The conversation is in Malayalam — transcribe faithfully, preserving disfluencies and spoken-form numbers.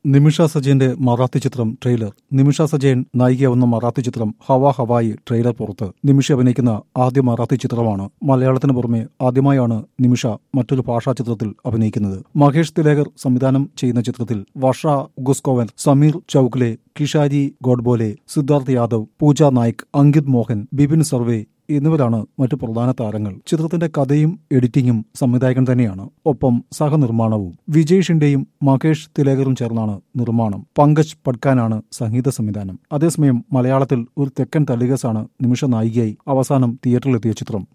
നിമിഷ സജയന്റെ മറാത്തി ചിത്രം ട്രെയിലർ. നിമിഷ സജയൻ നായികയാവുന്ന മറാത്തി ചിത്രം ഹവാ ഹവായി ട്രെയിലർ പുറത്ത്. നിമിഷ അഭിനയിക്കുന്ന ആദ്യ മറാത്തി ചിത്രമാണ്. മലയാളത്തിന് പുറമെ ആദ്യമായാണ് നിമിഷ മറ്റൊരു ഭാഷാ ചിത്രത്തിൽ അഭിനയിക്കുന്നത്. മഹേഷ് തിലേകർ സംവിധാനം ചെയ്യുന്ന ചിത്രത്തിൽ വർഷ ഗുസ്കോവൻ, സമീർ ചൌക്ലെ, കിഷാരി ഗോഡ്ബോലെ, സിദ്ധാർത്ഥ് യാദവ്, പൂജ നായിക്, അങ്കിത് മോഹൻ, ബിപിൻ സർവേ എന്നിവരാണ് മറ്റു പ്രധാന താരങ്ങൾ. ചിത്രത്തിന്റെ കഥയും എഡിറ്റിംഗും സംവിധായകൻ തന്നെയാണ്. ഒപ്പം സഹനിർമ്മാണവും വിജയ് ഷിൻഡെയും മഹേഷ് തിലേകറും ചേർന്നാണ് നിർമ്മാണം. പങ്കജ് പഡ്കാനാണ് സംഗീത സംവിധാനം. അതേസമയം മലയാളത്തിൽ ഒരു തെക്കൻ തളികസാണ് നിമിഷ നായികയായി അവസാനം തിയേറ്ററിലെത്തിയ ചിത്രം.